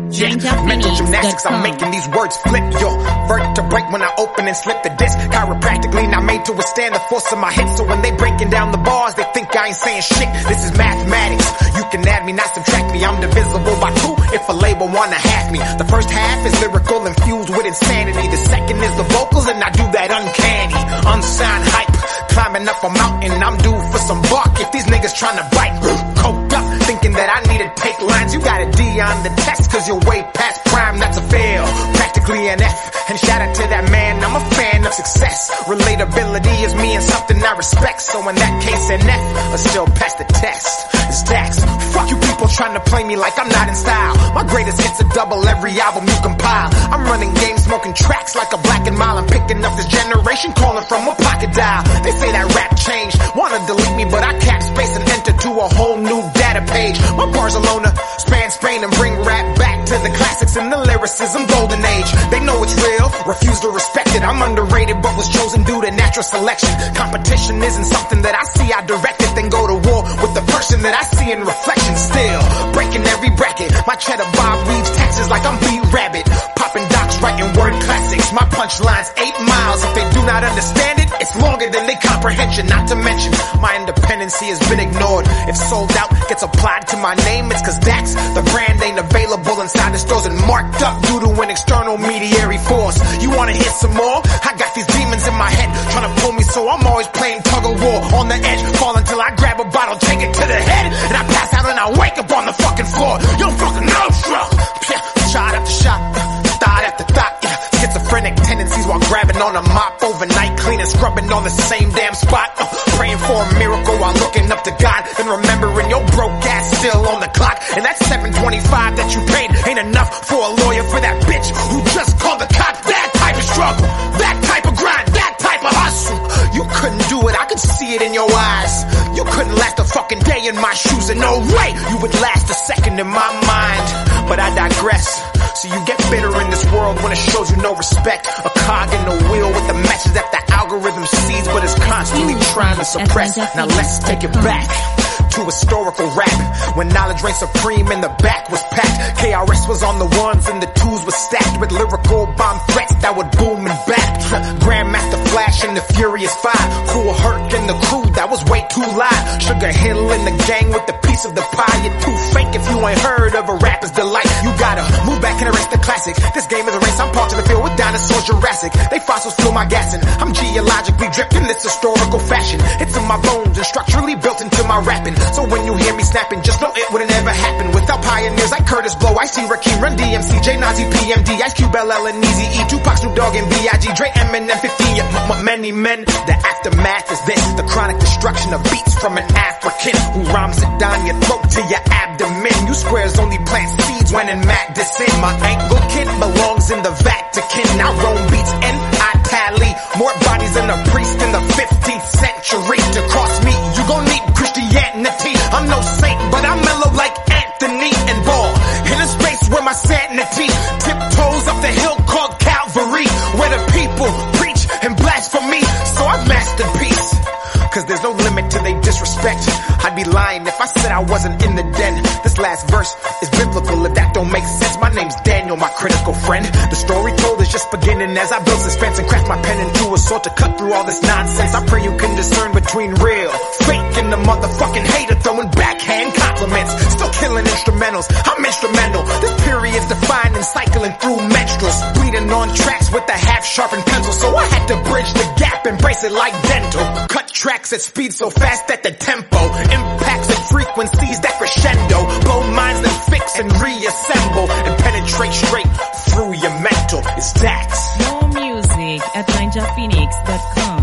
Mental gymnastics, I'm making these words flip your vertebrae when I open and slip the disc. Chiropractically not made to withstand the force of my hits. So when they breaking down the bars, they think I ain't saying shit. This is mathematics. You can add me, not subtract me. I'm divisible by two if a label wanna half me. The first half is lyrical infused with insanity. The second is the vocals and I do that uncanny, unsigned hype. Climbing up a mountain, I'm due for some bark. If these niggas tryna bite, coked up, thinking that I need to take lines. You got a D on the test cause you're way past prime, that's a fail. Practically an F, and shout out to that man, I'm a fan of success. Relatability is me and something I respect. So in that case an F, but still pass the test. It's Dax. Fuck you people trying to play me like I'm not in style. My greatest hits are double every album you compile. I'm running games, smoking tracks like a Black and Mild. I'm picking up this generation, calling from a pocket dial. They say that rap changed, wanna delete me, but I cap space and enter to a whole new data page. My Barcelona span Spain and bring rap back to the classics and the lyricism golden age. They know it's real, refuse to respect it. I'm underrated but was chosen due to natural selection. Competition isn't something that I see, I direct it, then go to war with the person that I see in reflection. Still breaking every bracket, my cheddar Bob weaves taxes like I'm Beat Rabbit. Popping docs, writing word classics. My punchline's 8 miles. If they do not understand it, it's longer than their comprehension. Not to mention, my independency has been ignored. If sold out gets applied to my name, it's cause Dax, the brand, ain't available inside the stores and marked up due to an external mediary force. You wanna hear some more? I got these demons in my head trying to pull me, so I'm always playing tug of war. On the edge, fall until I grab a bottle, take it to the head, and I pass out and I wake up on the fucking floor. You don't fucking know, struck. Shot after shot, thought after thought, schizophrenic tendencies while grabbing on a mop overnight, cleaning, scrubbing on the same damn spot, praying for a miracle while looking up to God, and remembering your broke ass still on the clock, and that $7.25 that you paid ain't enough for a lawyer for that bitch who just called the cops. That type of struggle, that type of grind, that type of hustle, you couldn't do it, I could see it in your eyes. You couldn't last a fucking day in my shoes, and no way you would last a second in my mind. But I digress. So you get bitter in this world when it shows you no respect. A cog in the wheel with the message that the algorithm sees but is constantly trying to suppress. Now let's take it back to historical rap, when knowledge reigned supreme and the back was packed. KRS was on the ones and the twos was stacked with lyrical bomb threats that would boom and back. Grandmaster Flash and the Furious Five, Kool Herc and the crew that was way too live. Sugar Hill and the gang with the piece of the pie. You're too fake if you ain't heard of a rapper's delight. You gotta move back and erase the classic. This game is a race, I'm parked in the field with dinosaurs Jurassic. They fossils fuel my gassing, I'm geologically dripped in this historical fashion. It's in my bones and structurally built into my rapping. So when you hear me snapping, just know it wouldn't ever happen without pioneers like Curtis Blow, Ice-T, Rakim, Run DMC, J Nazi, PMD, Ice Cube, LL, and Eazy-E, Tupac, Snoop Dogg, and B.I.G., Dre, Eminem, 15, yeah, many men. The aftermath is this, the chronic destruction of beats from an African who rhymes it down your throat to your abdomen. You squares only plant seeds when in Madison. My ankle kid belongs in the Vatican. I roam beats and I tally more bodies than a priest in the 15th century. To cross me, you gon' need Christianity. I'm no saint, but I'm mellow like Anthony and Ball. In a space where my sanity tiptoes up the hill called Calvary, where the people preach and blasphemy. So I've mastered peace, cause there's no limit to their disrespect. I'd be lying if I said I wasn't in the den. This last verse is biblical, if that don't make sense. My name's Daniel, my critical friend. The story told is just beginning as I build suspense and craft my pen into a sword to cut through all this nonsense. I pray you can discern between real, fake, and the motherfucking hater throwing backhand compliments. Still killing instrumentals, I'm instrumental. This period's defined and cycling through menstruals, bleeding on tracks with a half-sharpened pencil. So I had to bridge the gap, embrace it like dental. Cut tracks at speed so fast that the tempo impacts and frequencies that crescendo. Blow minds that fix and reassemble and penetrate straight through your mental. It's Dax. More music at ninjaphoenix.com.